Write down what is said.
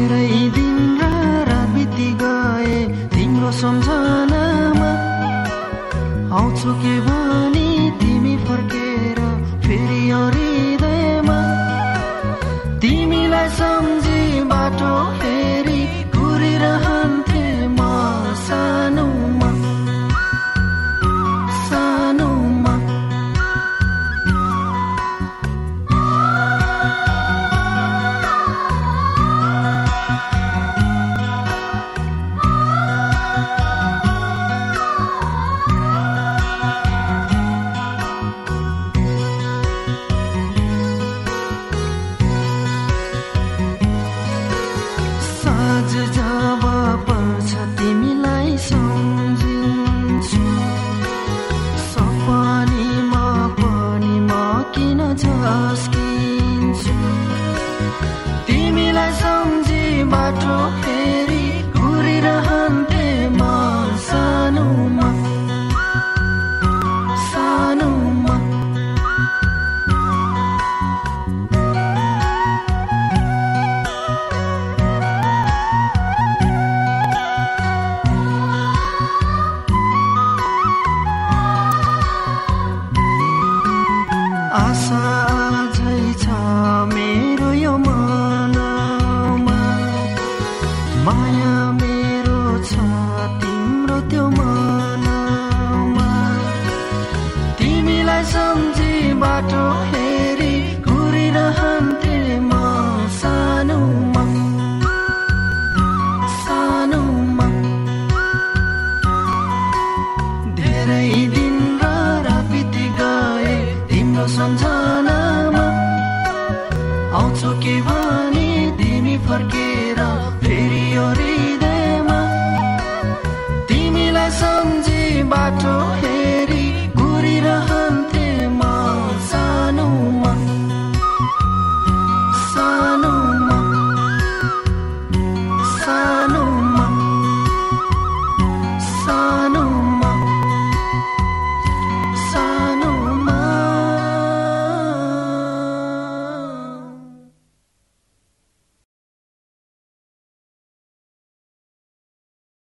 धेरै दिन र रात बिति गए तिम्रो सम्झनामा आउँछु के भनी तिमी फर्केर फेरि हृदयमा तिमीलाई सम्झी बाटो फेरि घुरिरहन्थे म सानोमा सानोमा जब पर्छ तिमीलाई सम्झिन्छु सपनीमा पनि म किन झस्किन्छु तिमीलाई सम्झी बाटो फेरि घुरिरहन्थे म सानोमा सानोमा आशा अझै छ मेरो यो मनमा माया मेरो छ तिम्रो त्यो मनमा तिमीलाई सम्झी बाटो फेरि घुरिरहन्थे म सानोमा सानोमा धेरै दिन र रात बिति गए तिम्रो सम्झना